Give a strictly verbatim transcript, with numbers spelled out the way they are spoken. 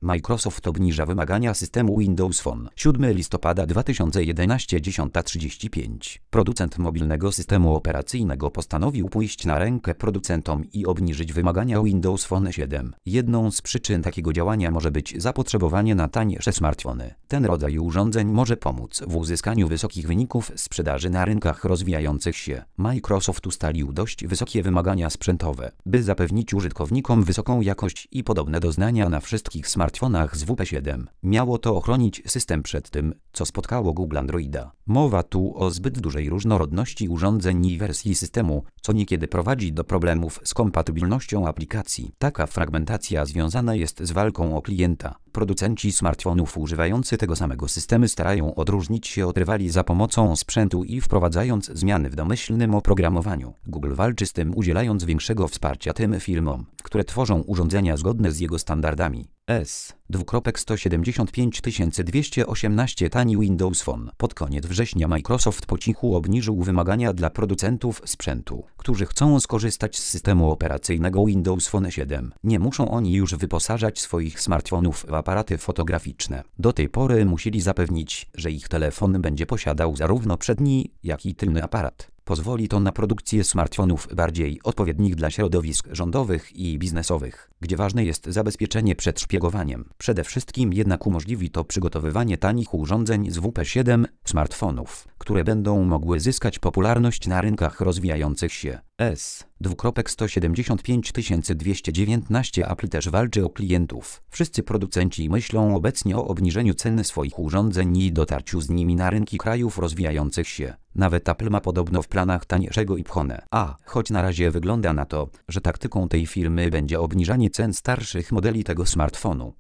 Microsoft obniża wymagania systemu Windows Phone. siódmego listopada dwa tysiące jedenastego, dziesiąta trzydzieści pięć. Producent mobilnego systemu operacyjnego postanowił pójść na rękę producentom i obniżyć wymagania Windows Phone siedem. Jedną z przyczyn takiego działania może być zapotrzebowanie na tańsze smartfony. Ten rodzaj urządzeń może pomóc w uzyskaniu wysokich wyników sprzedaży na rynkach rozwijających się. Microsoft ustalił dość wysokie wymagania sprzętowe, by zapewnić użytkownikom wysoką jakość i podobne doznania na wszystkich smartfonach z W P siedem. Miało to ochronić system przed tym, co spotkało Google Androida. Mowa tu o zbyt dużej różnorodności urządzeń i wersji systemu, co niekiedy prowadzi do problemów z kompatybilnością aplikacji. Taka fragmentacja związana jest z walką o klienta. Producenci smartfonów używający tego samego systemu starają odróżnić się od rywali za pomocą sprzętu i wprowadzając zmiany w domyślnym oprogramowaniu. Google walczy z tym, udzielając większego wsparcia tym firmom, które tworzą urządzenia zgodne z jego standardami. S. sto siedemdziesiąt pięć tysięcy dwieście osiemnaście Tani Windows Phone. Pod koniec września Microsoft po cichu obniżył wymagania dla producentów sprzętu, którzy chcą skorzystać z systemu operacyjnego Windows Phone siedem. Nie muszą oni już wyposażać swoich smartfonów w aparaty fotograficzne. Do tej pory musieli zapewnić, że ich telefon będzie posiadał zarówno przedni, jak i tylny aparat. Pozwoli to na produkcję smartfonów bardziej odpowiednich dla środowisk rządowych i biznesowych, gdzie ważne jest zabezpieczenie przed szpiegowaniem. Przede wszystkim jednak umożliwi to przygotowywanie tanich urządzeń z W P siedem smartfonów, które będą mogły zyskać popularność na rynkach rozwijających się. S. sto siedemdziesiąt pięć tysięcy dwieście dziewiętnaście Apple też walczy o klientów. Wszyscy producenci myślą obecnie o obniżeniu cen swoich urządzeń i dotarciu z nimi na rynki krajów rozwijających się. Nawet Apple ma podobno w planach taniejszego iPhone. A choć na razie wygląda na to, że taktyką tej firmy będzie obniżanie cen starszych modeli tego smartfonu.